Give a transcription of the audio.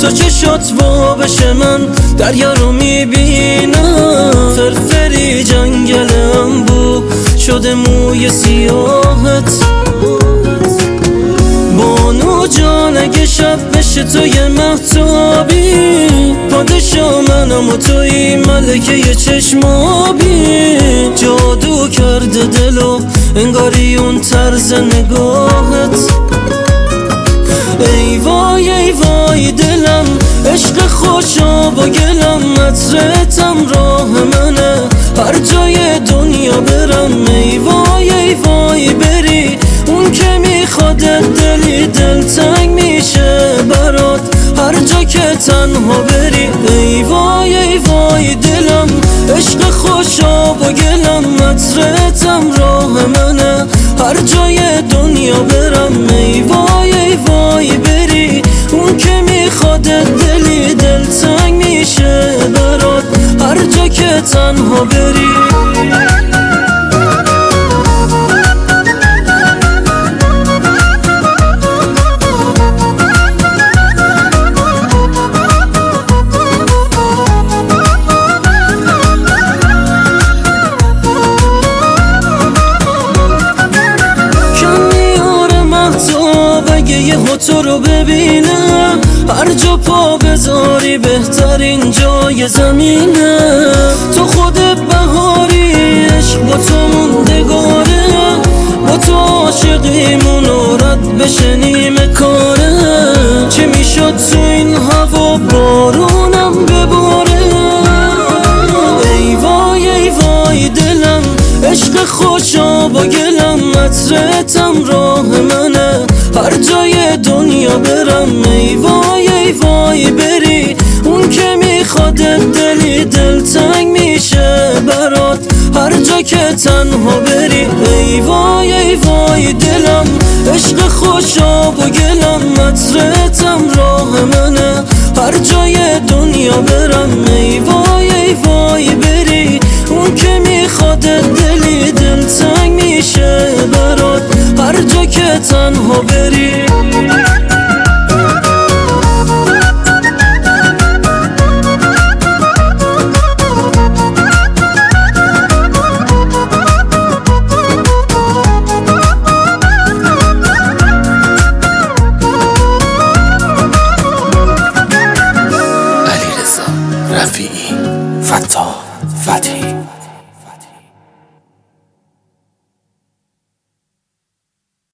تو چشات وا بشه من دریا رو میبینم، فرفری جنگلم بو شده موی سیاهت. بانو جان اگه شب بشه تو یه مهتابی، پادشا منم و توی ملکه یه چشمابی. جادو کرده دلو انگاری اون طرز نگاهت. ای وای ای وای دلم عشق خوشا با گلم، عطرتم راه منه هر جای دنیا برم. ای وای ای وای بری اون که میخوادت، دلی دلتنگ میشه برات هر جا که تنها بری. ای وای ای وای دلم عشق خوشا با گلم، عطرتم راه منه هر جای دنیا برم. ای وای ای وای بری اون که میخوادت، دلی دلتنگ میشه برات هر جا که تنها بری. تو رو ببینم هر جا پا بذاری بهترین جای زمینه. تو خودت بهاری عشق با تو موندگاره، با تو عاشقیمون و رد بشه نیمه کاره. چه میشد تو این هوا بارونم بباره. ای وای ای وای دلم عشق خوشا با گلم، عطرتم راه منه هر جای دنیا برم. ای وای ای وای بری اون که میخوادت، دلی دلتنگ میشه برات هر جا که تنها بری. ای وای ای وای دلم عشق خوشا با گلم، عطرتم راه منه هر جای دنیا برم. ای وای ای وای بری اون که میخوادت، دلی دلتنگ میشه برات هر جا که تنها بری. علیرضا رفیعی، فتاح فتحی.